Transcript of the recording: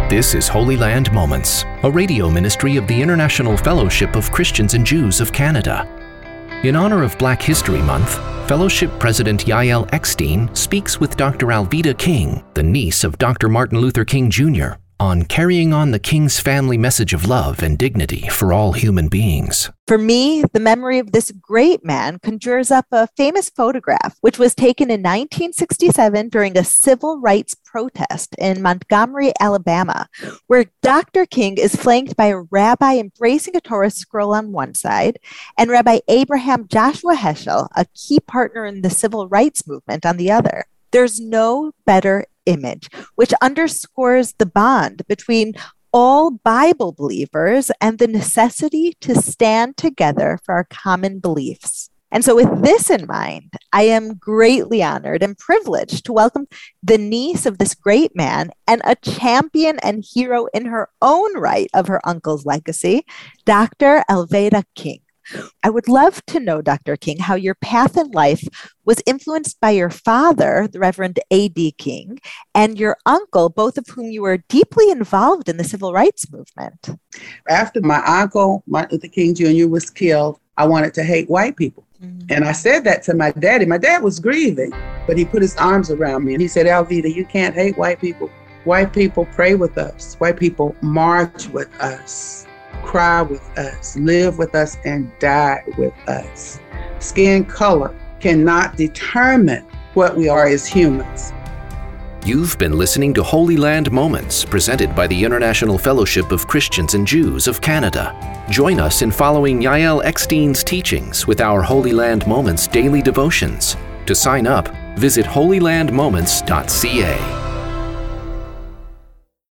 This is Holy Land Moments, a radio ministry of the International Fellowship of Christians and Jews of Canada. In honor of Black History Month, Fellowship President Yael Eckstein speaks with Dr. Alveda King, the niece of Dr. Martin Luther King Jr., on carrying on the King's family message of love and dignity for all human beings. For me, the memory of this great man conjures up a famous photograph, which was taken in 1967 during a civil rights protest in Montgomery, Alabama, where Dr. King is flanked by a rabbi embracing a Torah scroll on one side and Rabbi Abraham Joshua Heschel, a key partner in the civil rights movement, on the other. There's no better image, which underscores the bond between all Bible believers and the necessity to stand together for our common beliefs. And so with this in mind, I am greatly honored and privileged to welcome the niece of this great man and a champion and hero in her own right of her uncle's legacy, Dr. Alveda King. I would love to know, Dr. King, how your path in life was influenced by your father, the Reverend A.D. King, and your uncle, both of whom you were deeply involved in the civil rights movement. After my uncle, Martin Luther King Jr., was killed, I wanted to hate white people. And I said that to my daddy. My dad was grieving, but he put his arms around me and he said, Alveda, you can't hate white people. White people pray with us. White people march with us. Cry with us, live with us, and die with us. Skin color cannot determine what we are as humans. You've been listening to Holy Land Moments, presented by the International Fellowship of Christians and Jews of Canada. Join us in following Yael Eckstein's teachings with our Holy Land Moments daily devotions. To sign up, visit holylandmoments.ca.